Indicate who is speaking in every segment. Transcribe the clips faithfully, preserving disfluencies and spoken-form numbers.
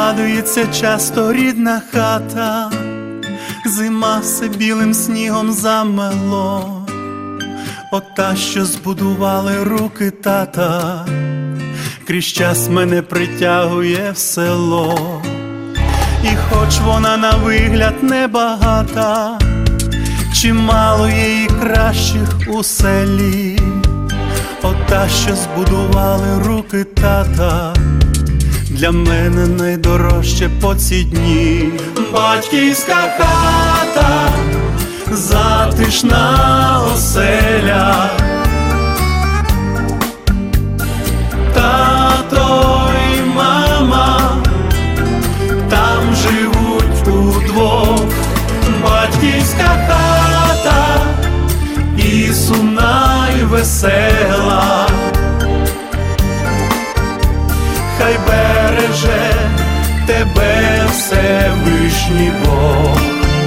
Speaker 1: Згадується часто рідна хата, зима все білим снігом замело. Ота, що збудували руки тата, крізь час мене притягує в село. І хоч вона на вигляд небагата, чимало є і кращих у селі. Ота, що збудували руки тата, для мене найдорожче по ці дні. Батьківська хата, затишна оселя, тато й мама там живуть удвох. Батьківська хата і сумна, й весела, хай береже тебе Всевишній Бог.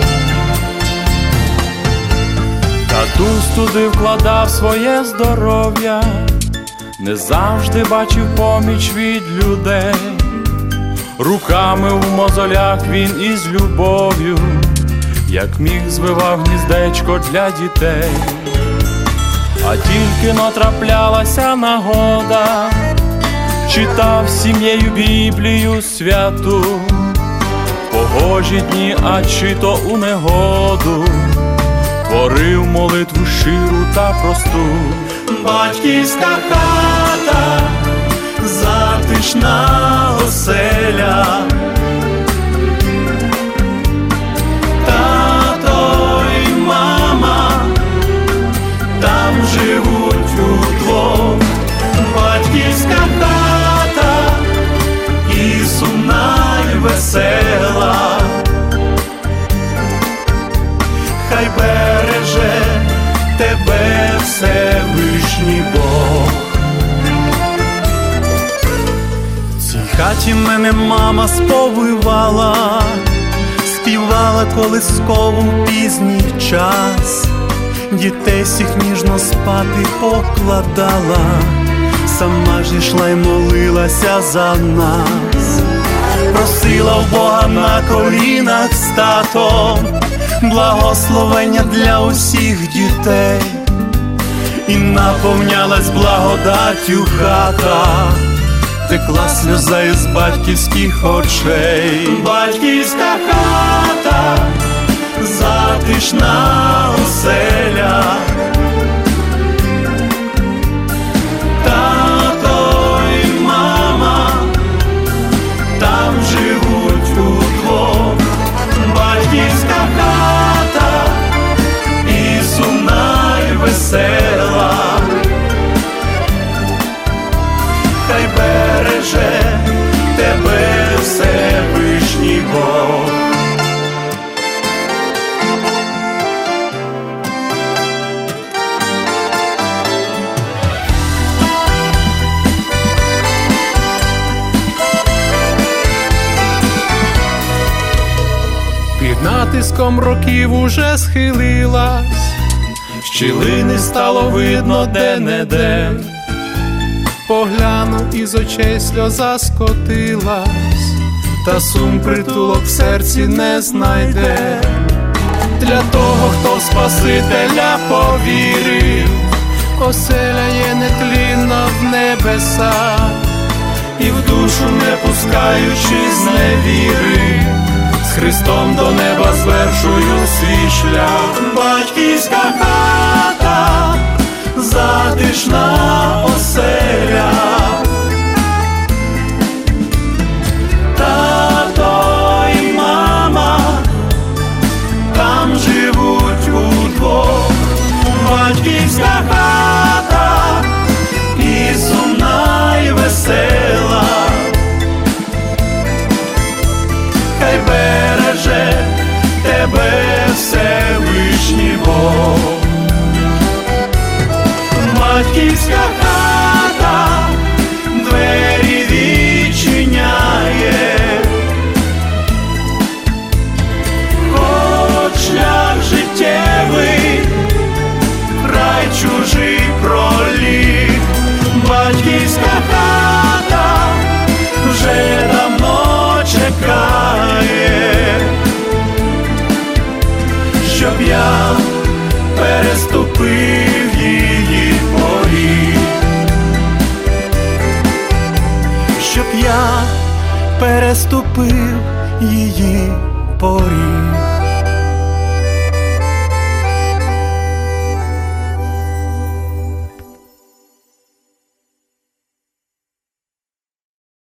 Speaker 2: Татусь туди вкладав своє здоров'я, не завжди бачив поміч від людей. Руками в мозолях він із любов'ю, як міг, звивав гніздечко для дітей. А тільки натраплялася нагода, читав з сім'єю Біблію святу. Погожі дні, а чи то у негоду, творив молитву щиру та просту.
Speaker 1: Батьківська хата, затишна оселя, тато й мама там живуть удвох. Батьківська хата і сумна, й весела, хай береже тебе Всевишній Бог. В цій хаті мене мама сповивала, співала колискову в пізній час. Дітей всіх ніжно спати покладала, сама ж ішла й молилася за нас. Просила в Бога на колінах з татом благословення для усіх дітей. І наповнялась благодаттю хата, текла сльоза із батьківських очей. Батьківська хата, затишна оселя, тато й мама там живуть удвох. Батьківська хата і сумна, й весела, хай береже тебе Всевишній Бог.
Speaker 3: Під натиском років уже схилилась, щілини стало видно де-не-де. Погляну, із очей сльоза скотилась, та сум притулок в серці не знайде. Для того, хто в Спасителя повірив, оселя є нетлінна в небесах, і в душу не пускаючи з невіри, з Христом до неба звершую свій шлях.
Speaker 1: Батьківська хата, затишна оселя, тато й мама там живуть удвох. Батьківська хата і сумна, й весела, хай береже тебе Всевишній Бог. Батьківська хата двері відчиняє, хоч шлях життєвий, край чужий проліг. Батьківська хата вже давно чекає. щоб я переступив її поріг, щоб я переступив її поріг.